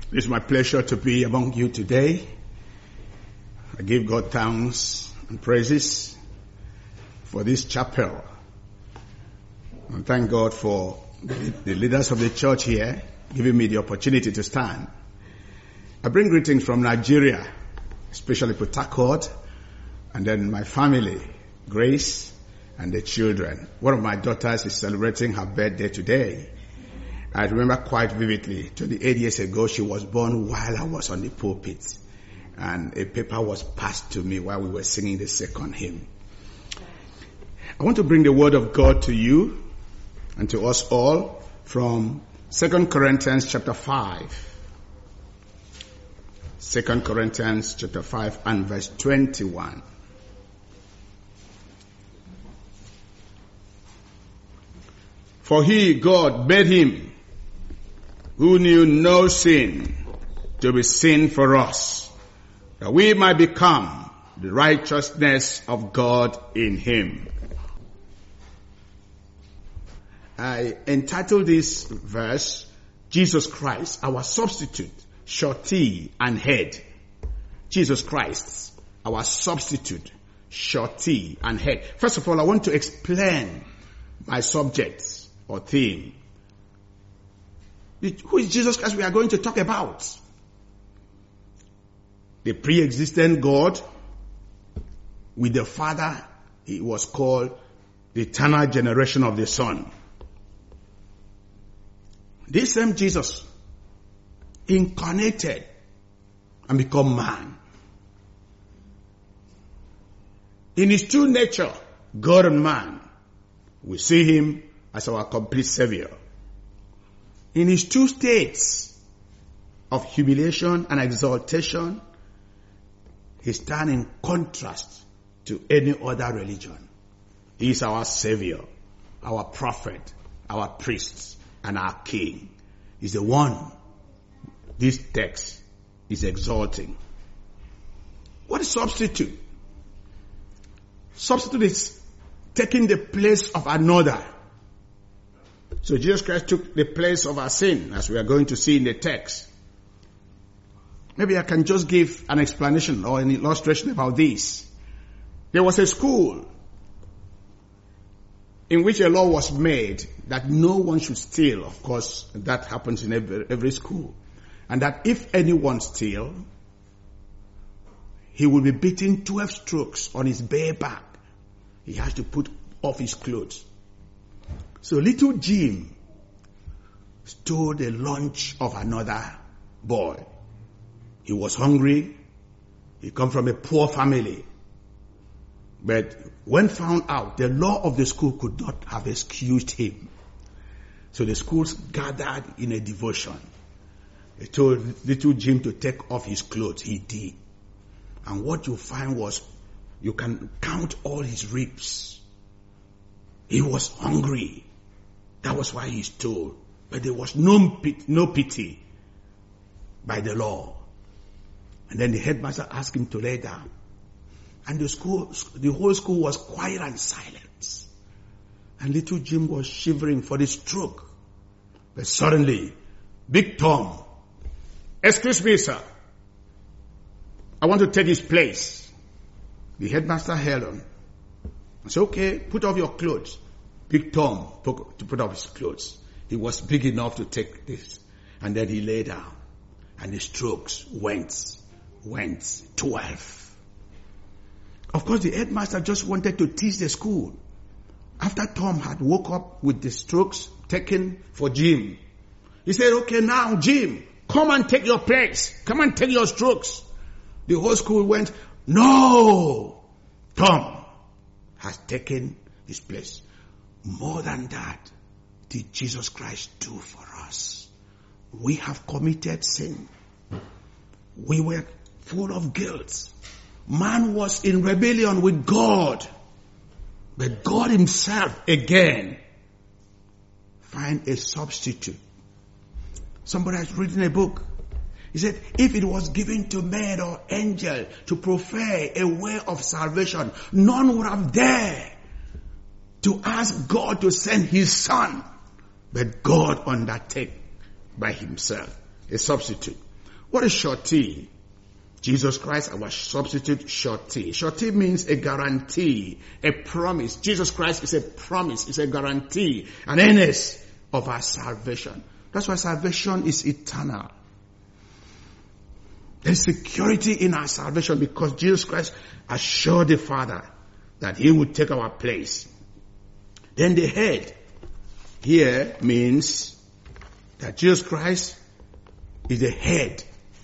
It's my pleasure to be among you today. I give God thanks and praises for this chapel. And thank God for the leaders of the church here giving me the opportunity to stand. I bring greetings from Nigeria, especially Port Harcourt, and then my family, Grace, and the children. One of my daughters is celebrating her birthday today. I remember quite vividly, 28 years ago, she was born while I was on the pulpit. And a paper was passed to me while we were singing the second hymn. I want to bring the word of God to you and to us all from 2 Corinthians chapter 5. 2 Corinthians chapter 5 and verse 21. For he, God, made him who knew no sin to be sin for us, that we might become the righteousness of God in him. I entitled this verse, Jesus Christ, our substitute, surety and head. Jesus Christ, our substitute, surety and head. First of all, I want to explain my subject or theme. Who is Jesus Christ we are going to talk about? The pre-existent God with the Father. He was called the eternal generation of the Son. This same Jesus incarnated and become man. In his true nature, God and man, we see him as our complete Savior. In his two states of humiliation and exaltation, he stands in contrast to any other religion. He is our Savior, our prophet, our priest, and our king. He's the one this text is exalting. What is substitute? Substitute is taking the place of another. So Jesus Christ took the place of our sin, as we are going to see in the text. Maybe I can just give an explanation or an illustration about this. There was a school in which a law was made that no one should steal. Of course, that happens in every school. And that if anyone steals, he will be beaten 12 strokes on his bare back. He has to put off his clothes. So little Jim stole the lunch of another boy. He was hungry. He come from a poor family. But when found out, the law of the school could not have excused him. So the schools gathered in a devotion. They told little Jim to take off his clothes. He did. And what you find was, you can count all his ribs. He was hungry. That was why he stole. But there was no pity by the law. And then the headmaster asked him to lay down. And the whole school was quiet and silent. And little Jim was shivering for the stroke. But suddenly, Big Tom, excuse me, sir, I want to take his place. The headmaster held on. I said, okay, put off your clothes. Big Tom to put off his clothes. He was big enough to take this. And then he lay down. And the strokes went 12. Of course, the headmaster just wanted to teach the school. After Tom had woke up with the strokes taken for Jim, he said, okay, now, Jim, come and take your place. Come and take your strokes. The whole school went, no, Tom has taken his place. More than that, did Jesus Christ do for us? We have committed sin. We were full of guilt. Man was in rebellion with God. But God himself again find a substitute. Somebody has written a book. He said, if it was given to man or angel to prefer a way of salvation, none would have dared to ask God to send his son. But God undertake by himself a substitute. What is surety? Jesus Christ, our substitute, surety. Surety means a guarantee, a promise. Jesus Christ is a promise, is a guarantee, an earnest of our salvation. That's why salvation is eternal. There's security in our salvation because Jesus Christ assured the Father that he would take our place. Then the head here means that Jesus Christ is the head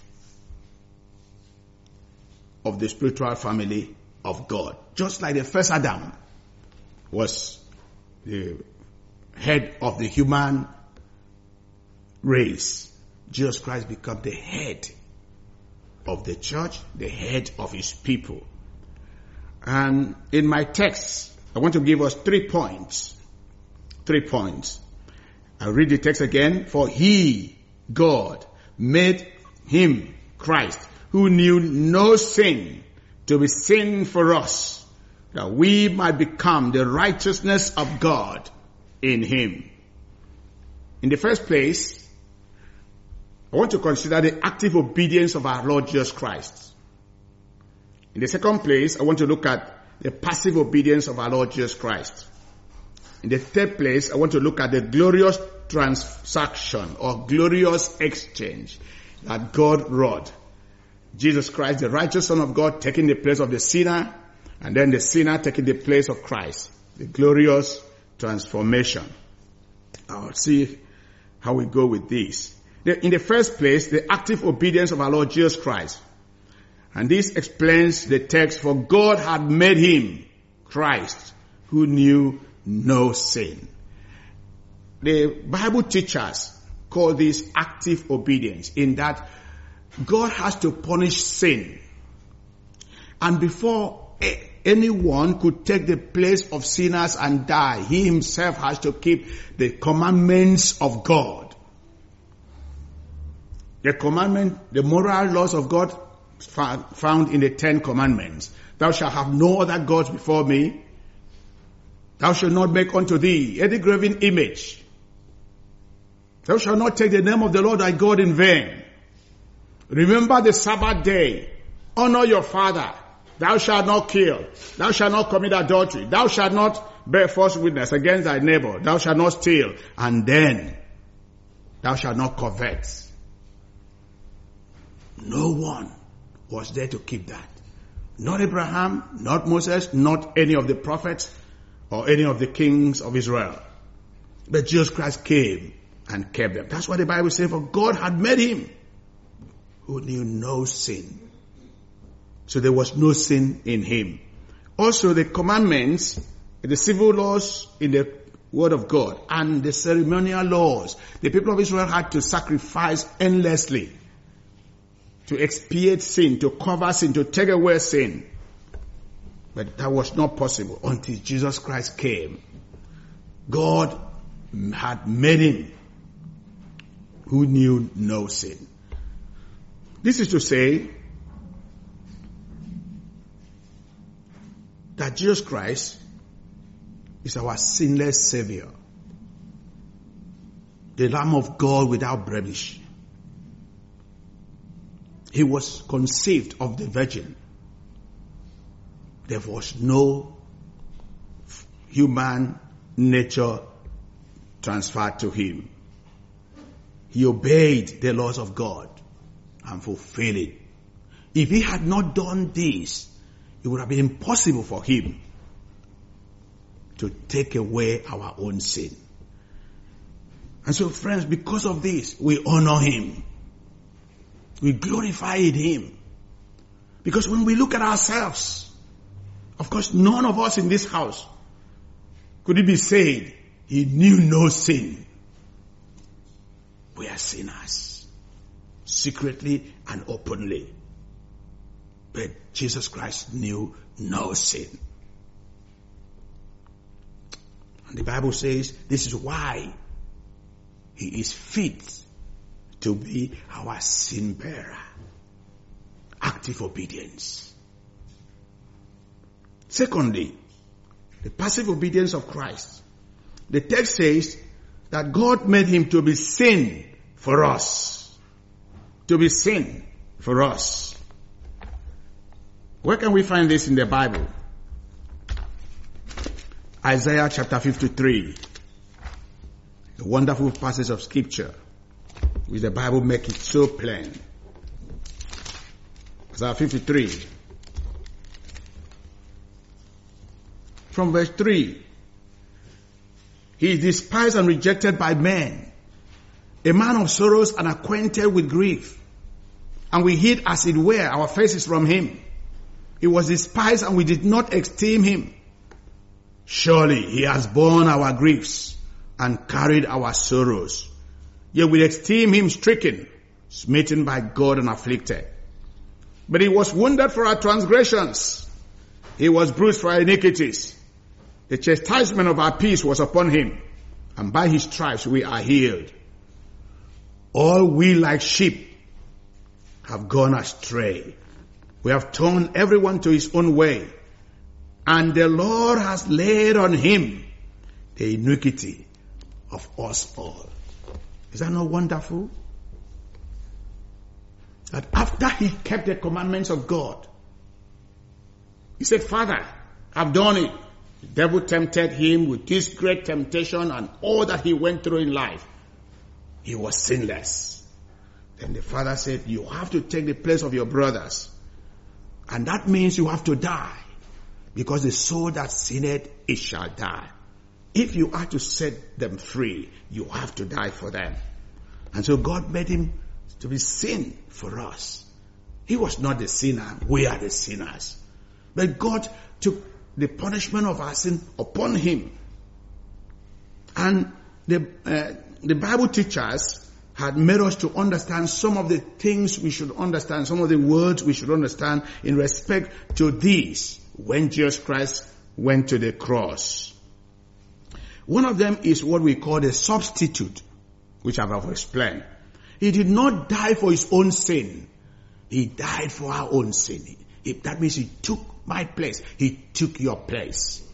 of the spiritual family of God. Just like the first Adam was the head of the human race, Jesus Christ became the head of the church, the head of his people. And in my text, I want to give us 3 points. 3 points. I'll read the text again. For he, God, made him, Christ, who knew no sin, to be sin for us, that we might become the righteousness of God in him. In the first place, I want to consider the active obedience of our Lord Jesus Christ. In the second place, I want to look at the passive obedience of our Lord Jesus Christ. In the third place, I want to look at the glorious transaction or glorious exchange that God wrought. Jesus Christ, the righteous Son of God, taking the place of the sinner, and then the sinner taking the place of Christ. The glorious transformation. I'll see how we go with this. In the first place, the active obedience of our Lord Jesus Christ. And this explains the text, for God had made him, Christ, who knew no sin. The Bible teachers call this active obedience, in that God has to punish sin. And before anyone could take the place of sinners and die, he himself has to keep the commandments of God. The commandment, the moral laws of God found in the 10 commandments. Thou shalt have no other gods before me. Thou shalt not make unto thee any graven image. Thou shalt not take the name of the Lord thy God in vain. Remember the Sabbath day. Honor your father. Thou shalt not kill. Thou shalt not commit adultery. Thou shalt not bear false witness against thy neighbor. Thou shalt not steal. And then, thou shalt not covet. No one was there to keep that. Not Abraham, not Moses, not any of the prophets, or any of the kings of Israel. But Jesus Christ came and kept them. That's what the Bible says, for God had made him who knew no sin. So there was no sin in him. Also the commandments, the civil laws in the word of God, and the ceremonial laws. The people of Israel had to sacrifice endlessly to expiate sin, to cover sin, to take away sin. But that was not possible until Jesus Christ came. God had made him who knew no sin. This is to say that Jesus Christ is our sinless Savior, the Lamb of God without blemish. He was conceived of the Virgin. There was no human nature transferred to him. He obeyed the laws of God and fulfilled it. If he had not done this, it would have been impossible for him to take away our own sin. And so, friends, because of this, we honor him. We glorify him. Because when we look at ourselves, of course, none of us in this house could it be said he knew no sin. We are sinners, secretly and openly. But Jesus Christ knew no sin. And the Bible says this is why he is fit to be our sin bearer. Active obedience. Secondly, the passive obedience of Christ. The text says that God made him to be sin for us. to be sin for us. Where can we find this in the Bible? Isaiah chapter 53. A wonderful passage of scripture, which the Bible makes it so plain. Isaiah 53. From verse 3. He is despised and rejected by men, a man of sorrows and acquainted with grief. And we hid as it were our faces from him. He was despised and we did not esteem him. Surely he has borne our griefs and carried our sorrows. Yet we esteem him stricken, smitten by God and afflicted. But he was wounded for our transgressions. He was bruised for our iniquities. The chastisement of our peace was upon him, and by his stripes we are healed. All we like sheep have gone astray. We have turned everyone to his own way, and the Lord has laid on him the iniquity of us all. Is that not wonderful? That after he kept the commandments of God, he said, Father, I've done it. The devil tempted him with this great temptation and all that he went through in life. He was sinless. Then the Father said, you have to take the place of your brothers. And that means you have to die. Because the soul that sinned, it shall die. If you are to set them free, you have to die for them. And so God made him to be sin for us. He was not the sinner. We are the sinners. But God took the punishment of our sin upon him. And the Bible teachers had made us to understand some of the things we should understand, some of the words we should understand in respect to this when Jesus Christ went to the cross. One of them is what we call the substitute, which I have explained. He did not die for his own sin. He died for our own sin. That means he took my place. He took your place.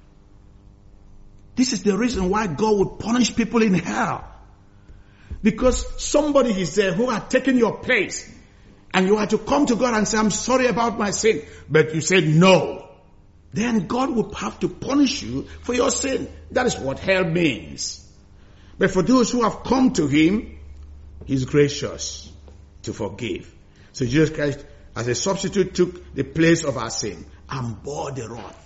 This is the reason why God would punish people in hell. Because somebody is there who had taken your place. And you had to come to God and say, I'm sorry about my sin. But you said no. Then God would have to punish you for your sin. That is what hell means. But for those who have come to him, he's gracious to forgive. So Jesus Christ, as a substitute, took the place of our sin and bore the wrath.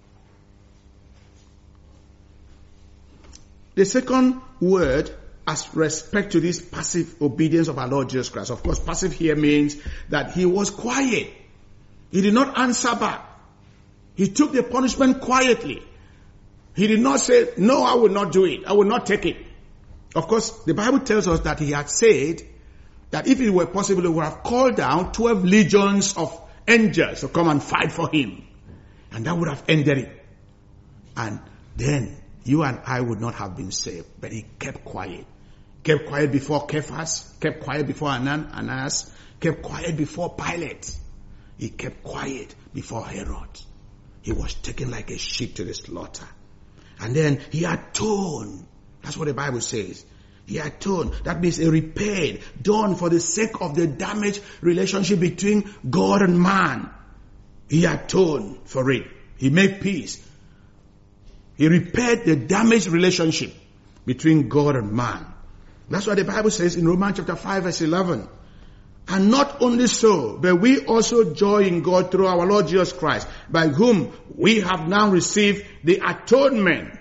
The second word as respect to this passive obedience of our Lord Jesus Christ. Of course, passive here means that he was quiet. He did not answer back. He took the punishment quietly. He did not say, no, I will not do it. I will not take it. Of course, the Bible tells us that he had said that if it were possible, he would have called down 12 legions of angels to come and fight for him. And that would have ended it. And then you and I would not have been saved. But he kept quiet. Kept quiet before Cephas. Kept quiet before Ananias. Kept quiet before Pilate. He kept quiet before Herod. He was taken like a sheep to the slaughter. And then he atoned. That's what the Bible says. He atoned. That means he repaid, done for the sake of the damaged relationship between God and man. He atoned for it. He made peace. He repaired the damaged relationship between God and man. That's what the Bible says in Romans chapter 5 verse 11. And not only so, but we also joy in God through our Lord Jesus Christ, by whom we have now received the atonement.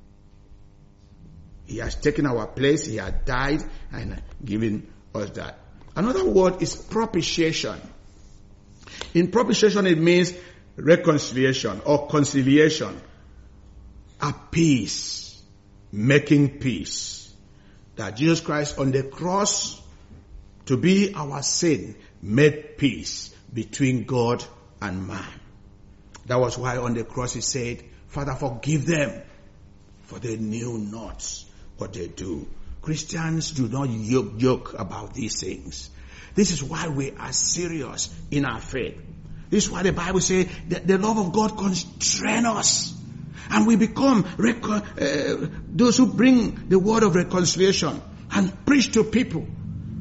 He has taken our place, he has died and given us that. Another word is propitiation. In propitiation it means reconciliation or conciliation. A peace, making peace. That Jesus Christ on the cross, to be our sin, made peace between God and man. That was why on the cross he said, Father, forgive them, for they knew not what they do. Christians do not joke about these things. This is why we are serious in our faith. This is why the Bible says that the love of God constrains us. And we become those who bring the word of reconciliation and preach to people.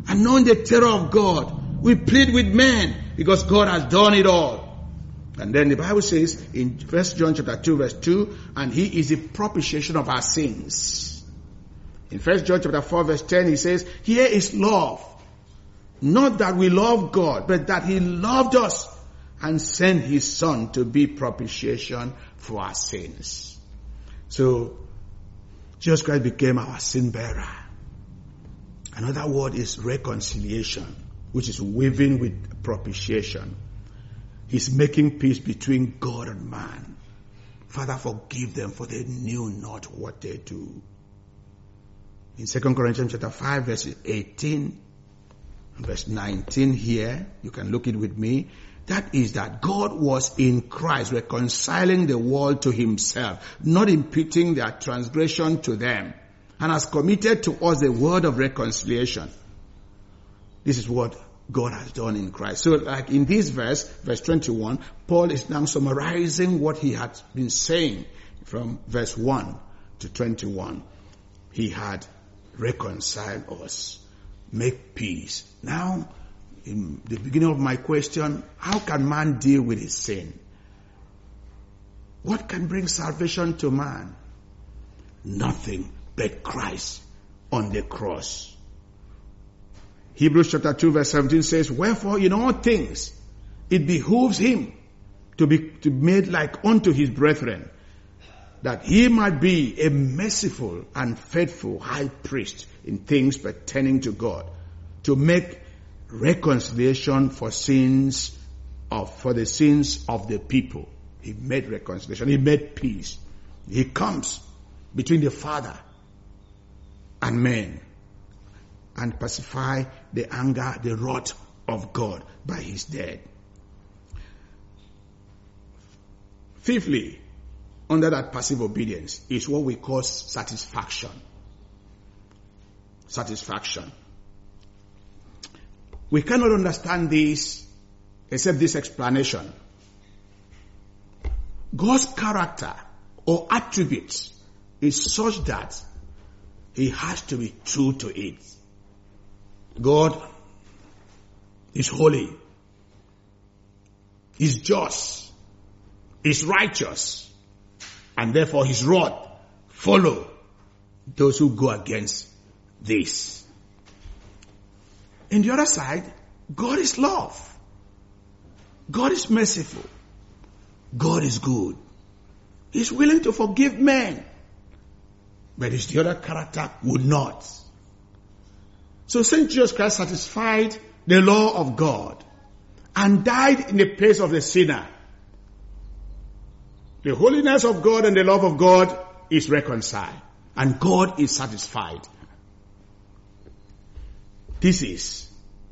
and knowing the terror of God, we plead with men because God has done it all. And then the Bible says in 1 John chapter 2 verse 2, and he is the propitiation of our sins. In 1 John chapter 4 verse 10 he says, here is love. Not that we love God, but that he loved us and sent his son to be propitiation for our sins. So, Jesus Christ became our sin bearer. Another word is reconciliation, which is weaving with propitiation. He's making peace between God and man. Father, forgive them, for they knew not what they do. In 2 Corinthians chapter 5, verse 18, verse 19 here, you can look it with me. That is that God was in Christ reconciling the world to himself, not imputing their transgression to them, and has committed to us the word of reconciliation. This is what God has done in Christ. So like in this verse 21, Paul is now summarizing what he had been saying from verse 1 to 21. He had reconciled us, make peace. Now, in the beginning of my question, how can man deal with his sin? What can bring salvation to man? Nothing but Christ on the cross. Hebrews chapter 2 verse 17 says, wherefore in all things it behooves him to be made like unto his brethren, that he might be a merciful and faithful high priest in things pertaining to God, to make reconciliation for the sins of the people. He made reconciliation. He made peace. He comes between the Father and men and pacify the anger, the wrath of God by his death. Fifthly, under that passive obedience is what we call satisfaction. Satisfaction. We cannot understand this except this explanation. God's character or attributes is such that he has to be true to it. God is holy, is just, is righteous, and therefore his wrath follow those who go against this. In the other side, God is love. God is merciful. God is good. He's willing to forgive men. But his the other character would not. So Saint Jesus Christ satisfied the law of God and died in the place of the sinner. The holiness of God and the love of God is reconciled. And God is satisfied. This is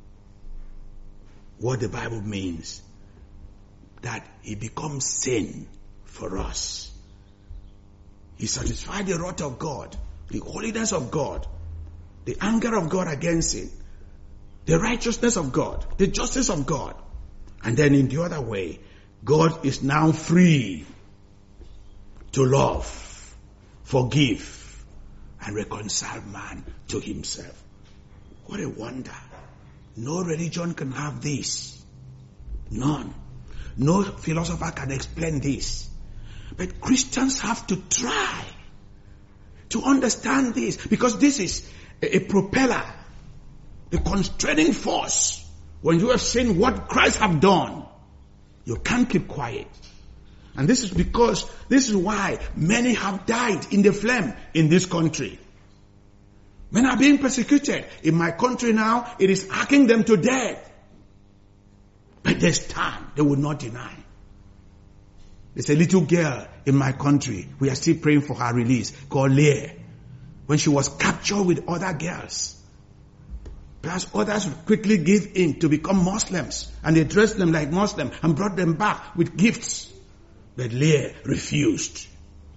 what the Bible means. That he becomes sin for us. He satisfied the wrath of God, the holiness of God, the anger of God against it, the righteousness of God, the justice of God. And then in the other way, God is now free to love, forgive, and reconcile man to himself. What a wonder. No religion can have this. None. No philosopher can explain this. But Christians have to try to understand this, because this is a propeller, a constraining force. When you have seen what Christ have done, you can't keep quiet. And this is why many have died in the flame in this country. Men are being persecuted. In my country now, it is hacking them to death. But they stand. They will not deny. There's a little girl in my country. We are still praying for her release, called Leah. When she was captured with other girls, perhaps others would quickly give in to become Muslims. And they dressed them like Muslims and brought them back with gifts. But Leah refused.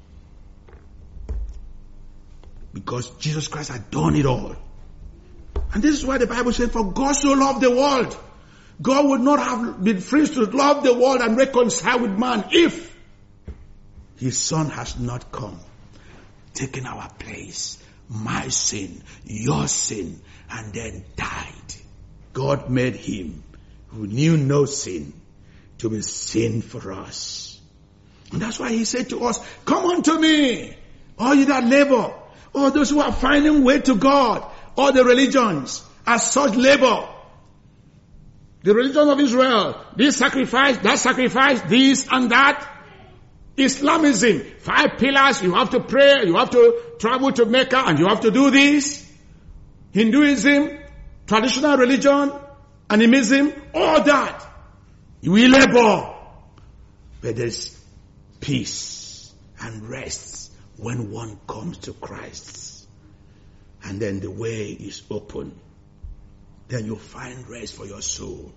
Because Jesus Christ had done it all. And this is why the Bible says, for God so loved the world. God would not have been free to love the world and reconcile with man if his son has not come, taken our place, my sin, your sin, and then died. God made him who knew no sin to be sin for us. And that's why he said to us, come unto me, all you that labor, all those who are finding way to God, all the religions are such labor. The religion of Israel, this sacrifice, that sacrifice, this and that. Islamism, 5 pillars, you have to pray, you have to travel to Mecca, and you have to do this. Hinduism, traditional religion, animism, all that. We labor. But there's peace and rest when one comes to Christ. And then the way is open. Then you find rest for your soul.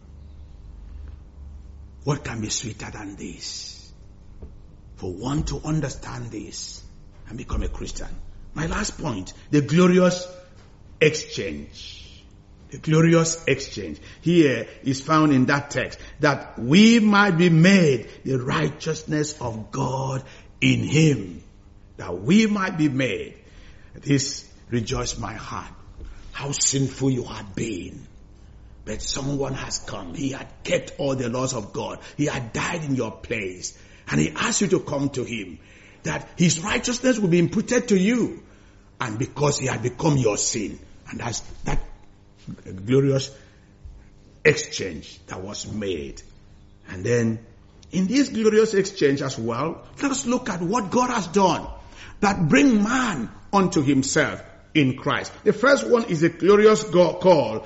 What can be sweeter than this? For one to understand this and become a Christian. My last point, the glorious exchange. The glorious exchange. Here is found in that text, that we might be made the righteousness of God in him. That we might be made. This rejoiced my heart. How sinful you had been. But someone has come. He had kept all the laws of God. He had died in your place. And he asked you to come to him. That his righteousness will be imputed to you. And because he had become your sin. And that's that glorious exchange that was made. And then in this glorious exchange as well, let us look at what God has done that bring man unto himself in Christ. The first one is the glorious call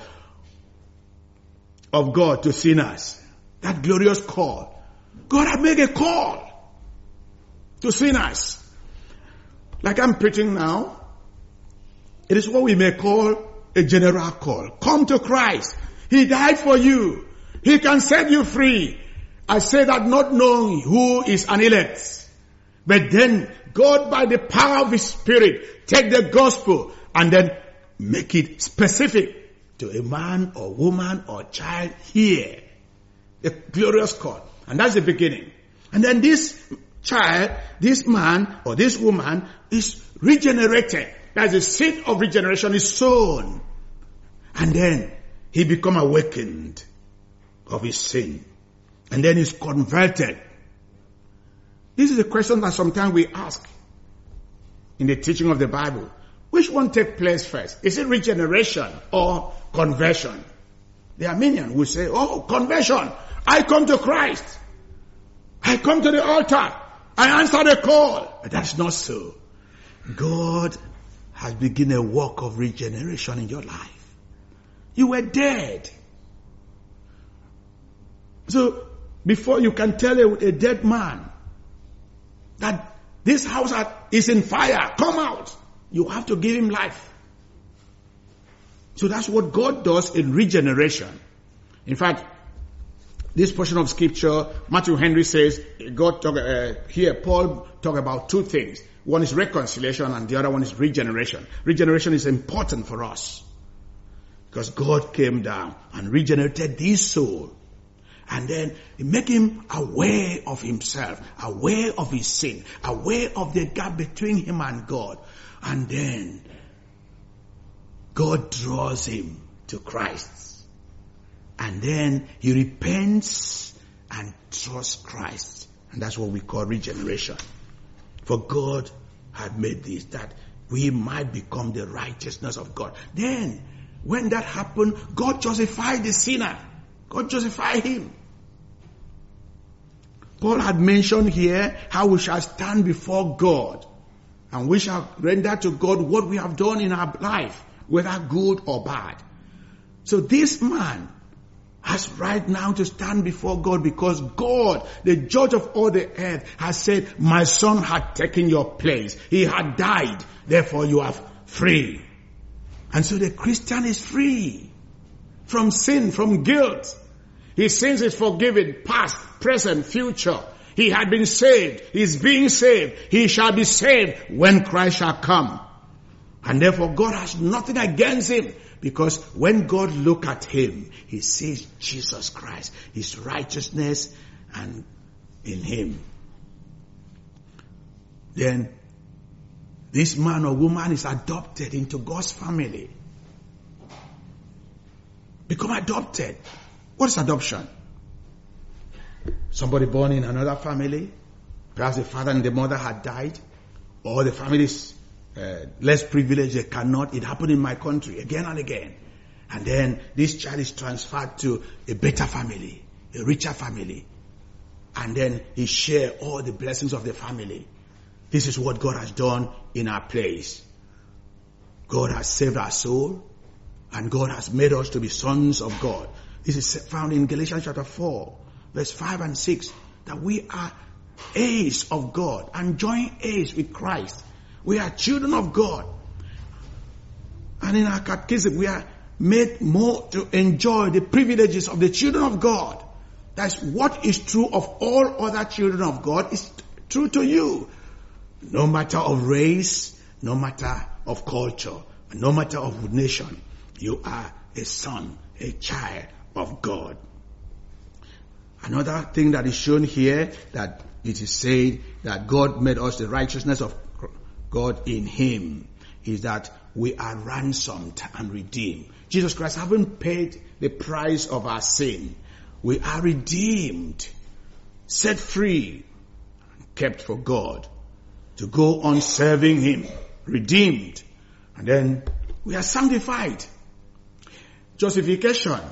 of God to sinners. That glorious call. God had made a call to sinners. Like I'm preaching now, it is what we may call a general call. Come to Christ. He died for you. He can set you free. I say that not knowing who is an elect. But then God, by the power of his Spirit, take the gospel and then make it specific to a man or woman or child here. The glorious call. And that's the beginning. And then this child, this man or this woman is regenerated. That's the seed of regeneration is sown. And then he become awakened of his sin. And then he's converted. This is a question that sometimes we ask in the teaching of the Bible. Which one take place first? Is it regeneration or conversion? The Arminian will say, oh, conversion. I come to Christ. I come to the altar. I answer the call. But that's not so. God has begun a work of regeneration in your life. You were dead. So, before you can tell a dead man that this house is in fire, come out, you have to give him life. So that's what God does in regeneration. In fact, this portion of scripture, Matthew Henry says, Paul talk about two things. One is reconciliation and the other one is regeneration. Regeneration is important for us. Because God came down and regenerated this soul. And then make him aware of himself, aware of his sin, aware of the gap between him and God. And then God draws him to Christ. And then he repents and trusts Christ. And that's what we call regeneration. For God had made this, that we might become the righteousness of God. Then, when that happened, God justified the sinner. God justified him. Paul had mentioned here how we shall stand before God. And we shall render to God what we have done in our life, whether good or bad. So this man has right now to stand before God because God, the judge of all the earth, has said, my son had taken your place. He had died. Therefore you are free. And so the Christian is free from sin, from guilt. His sins is forgiven, past, present, future. He had been saved. He's being saved. He shall be saved when Christ shall come. And therefore God has nothing against him. Because when God look at him, he sees Jesus Christ, his righteousness, and in him. Then this man or woman is adopted into God's family. Become adopted. What is adoption? Somebody born in another family, perhaps the father and the mother had died, or the family is less privileged, they cannot. It happened in my country again and again. And then this child is transferred to a better family, a richer family. And then he shares all the blessings of the family. This is what God has done in our place. God has saved our soul, and God has made us to be sons of God. This is found in Galatians chapter 4, verse 5 and 6, that we are heirs of God and joint heirs with Christ. We are children of God. And in our catechism, we are made more to enjoy the privileges of the children of God. That's what is true of all other children of God is true to you. No matter of race, no matter of culture, no matter of nation, you are a son, a child of God. Another thing that is shown here, that it is said that God made us the righteousness of God in Him, is that we are ransomed and redeemed. Jesus Christ having paid the price of our sin, we are redeemed, set free, kept for God, to go on serving Him, redeemed, and then we are sanctified. Justification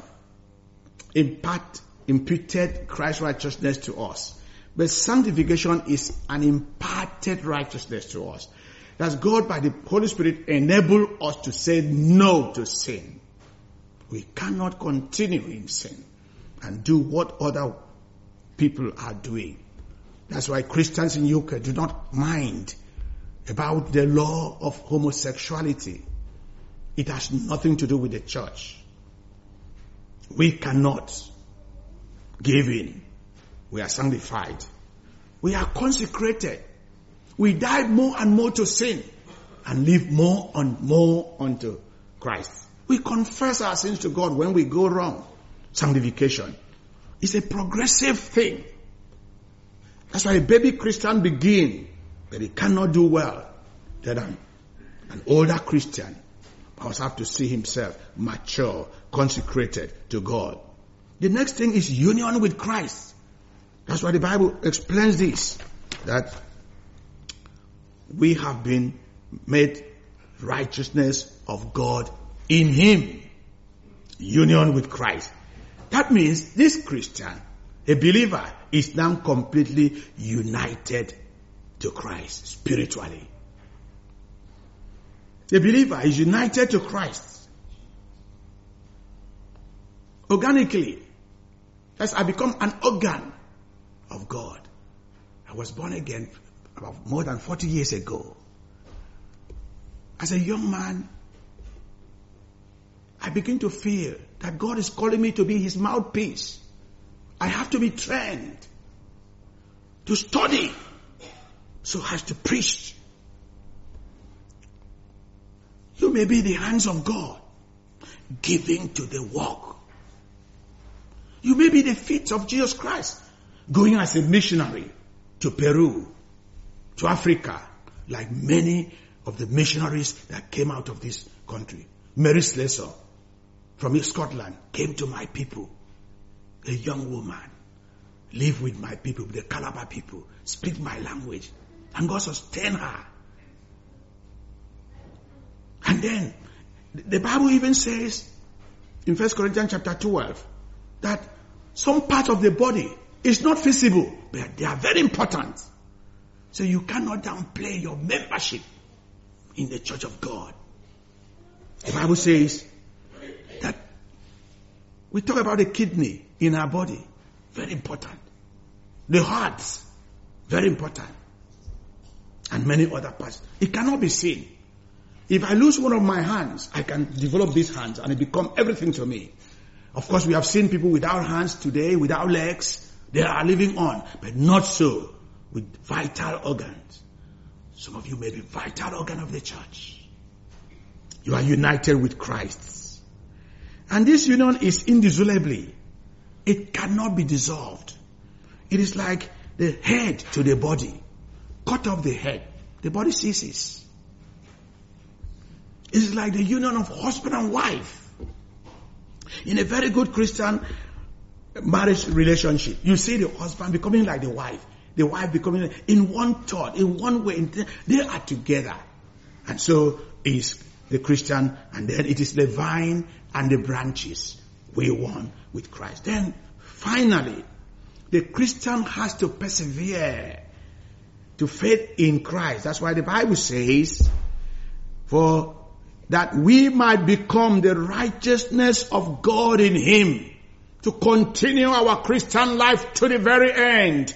imputed Christ's righteousness to us. But sanctification is an imparted righteousness to us. That's God by the Holy Spirit enable us to say no to sin. We cannot continue in sin and do what other people are doing. That's why Christians in UK do not mind about the law of homosexuality. It has nothing to do with the church. We cannot give in. We are sanctified. We are consecrated. We die more and more to sin and live more and more unto Christ. We confess our sins to God when we go wrong. Sanctification is a progressive thing. That's why a baby Christian begins, but he cannot do well. Then an older Christian must have to see himself mature, consecrated to God. The next thing is union with Christ. That's why the Bible explains this, that we have been made righteousness of God in Him. Union with Christ. That means this Christian, a believer, is now completely united to Christ spiritually. The believer is united to Christ organically. As I become an organ of God. I was born again about more than 40 years ago. As a young man, I begin to feel that God is calling me to be His mouthpiece. I have to be trained to study so as to preach. You may be the hands of God giving to the work. You may be the feet of Jesus Christ going as a missionary to Peru, to Africa, like many of the missionaries that came out of this country. Mary Slessor from Scotland came to my people, a young woman, live with my people, the Calabar people, speak my language, and God sustained her. And then the Bible even says in 1 Corinthians chapter 12 that some part of the body is not visible, but they are very important. So you cannot downplay your membership in the church of God. The Bible says that we talk about the kidney in our body, very important. The heart, very important. And many other parts. It cannot be seen. If I lose one of my hands, I can develop these hands and it becomes everything to me. Of course, we have seen people without hands today, without legs. They are living on, but not so with vital organs. Some of you may be vital organ of the church. You are united with Christ. And this union is indissolubly. It cannot be dissolved. It is like the head to the body. Cut off the head, the body ceases. It's like the union of husband and wife. In a very good Christian marriage relationship, you see the husband becoming like the wife becoming in one thought, in one way. They are together. And so is the Christian, and then it is the vine and the branches. We one with Christ. Then finally, the Christian has to persevere to faith in Christ. That's why the Bible says, for that we might become the righteousness of God in Him, to continue our Christian life to the very end.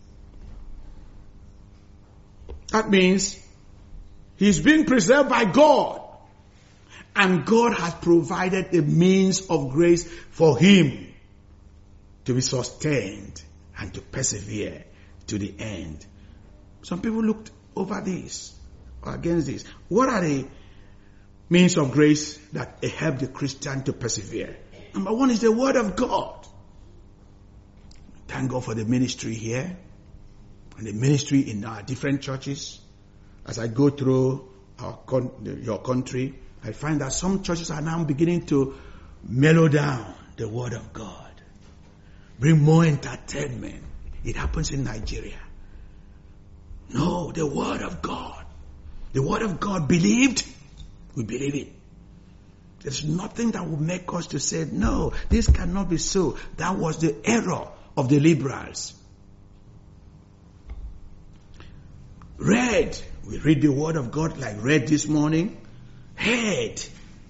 That means he's being preserved by God. And God has provided a means of grace for him to be sustained and to persevere to the end. Some people looked over this or against this. What are the means of grace that help the Christian to persevere? Number one is the Word of God. Thank God for the ministry here and the ministry in our different churches. As I go through your country, I find that some churches are now beginning to mellow down the Word of God, bring more entertainment. It happens in Nigeria. No, the Word of God. The Word of God believed, we believe it. There's nothing that will make us to say, no, this cannot be so. That was the error of the liberals. We read the Word of God like read this morning. Heard,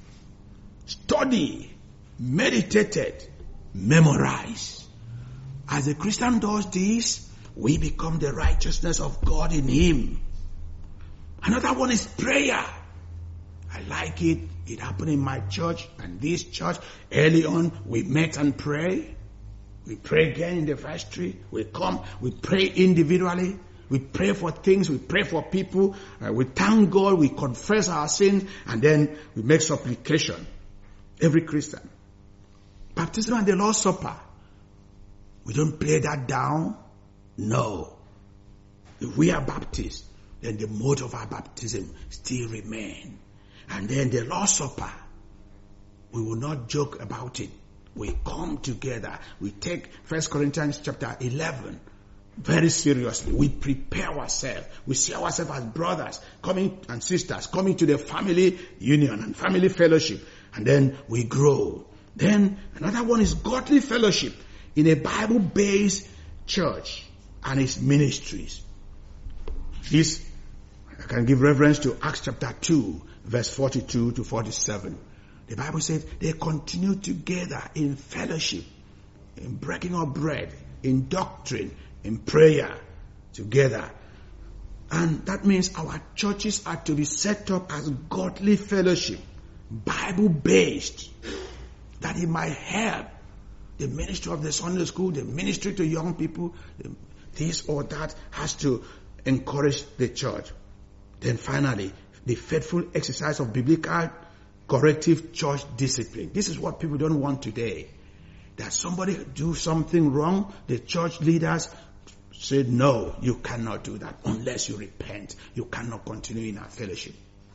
study, meditated, memorize. As a Christian does this, we become the righteousness of God in Him. Another one is prayer. I like it. It happened in my church and this church. Early on, we met and pray. We pray again in the vestry. We come, we pray individually. We pray for things, we pray for people, we thank God, we confess our sins, and then we make supplication. Every Christian. Baptism and the Lord's Supper. We don't play that down. No. If we are Baptists, then the mode of our baptism still remain. And then the Lord's Supper, we will not joke about it. We come together. We take 1 Corinthians chapter 11 very seriously. We prepare ourselves. We see ourselves as brothers coming and sisters coming to the family union and family fellowship. And then we grow. Then another one is godly fellowship in a Bible-based church and its ministries. This, I can give reference to Acts chapter 2, verse 42 to 47. The Bible says they continue together in fellowship, in breaking of bread, in doctrine, in prayer together. And that means our churches are to be set up as godly fellowship, Bible-based, that it might help the ministry of the Sunday school, the ministry to young people, this or that has to encourage the church. Then finally, the faithful exercise of biblical corrective church discipline. This is what people don't want today. That somebody do something wrong, the church leaders say, no, you cannot do that unless you repent. You cannot continue in our fellowship.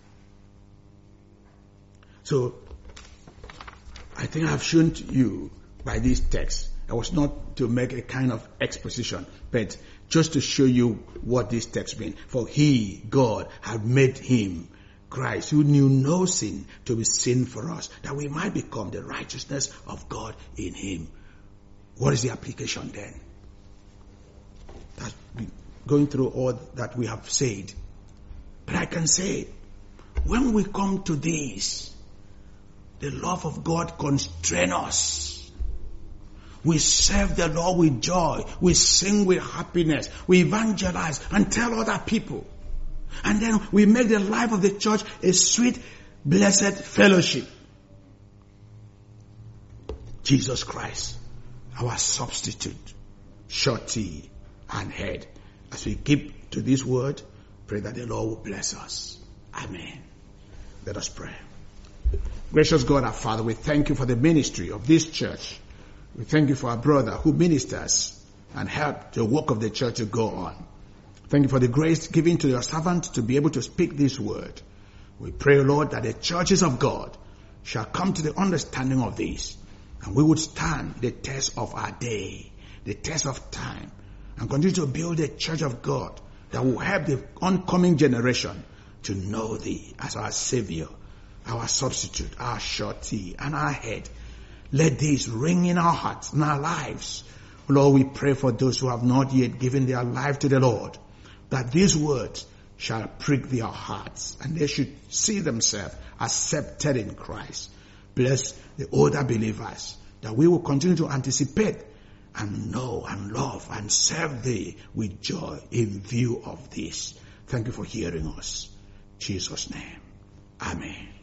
So, I think I've shown to you by this text. I was not to make a kind of exposition, but just to show you what this text means. For He, God, had made Him, Christ, who knew no sin, to be sin for us, that we might become the righteousness of God in Him. What is the application then? That's going through all that we have said. But I can say, when we come to this, the love of God constrains us. We serve the Lord with joy. We sing with happiness. We evangelize and tell other people. And then we make the life of the church a sweet, blessed fellowship. Jesus Christ, our substitute, surety and head. As we keep to this word, pray that the Lord will bless us. Amen. Let us pray. Gracious God, our Father, we thank you for the ministry of this church. We thank you for our brother who ministers and help the work of the church to go on. Thank you for the grace given to your servant to be able to speak this word. We pray, Lord, that the churches of God shall come to the understanding of this, and we would stand the test of our day, the test of time, and continue to build a church of God that will help the oncoming generation to know Thee as our Savior, our substitute, our surety, and our head. Let this ring in our hearts, in our lives. Lord, we pray for those who have not yet given their life to the Lord, that these words shall prick their hearts, and they should see themselves accepted in Christ. Bless the older believers, that we will continue to anticipate and know and love and serve Thee with joy in view of this. Thank you for hearing us. In Jesus' name. Amen.